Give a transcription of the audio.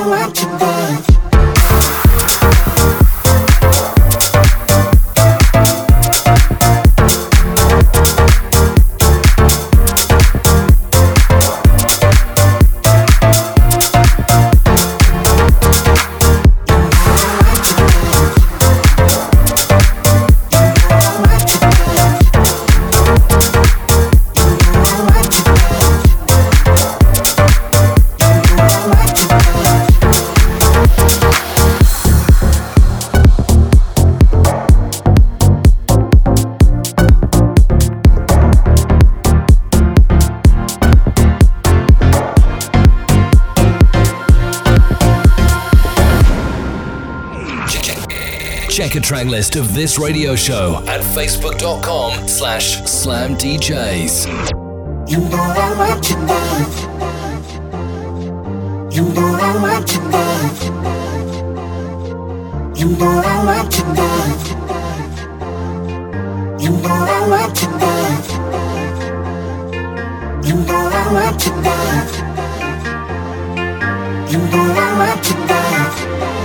Check a track list of this radio show at facebook.com/slamdjs. You know I want you back. You know I want you back. You know I want you back. You know I want you back. You know I want you back. You know I want you back.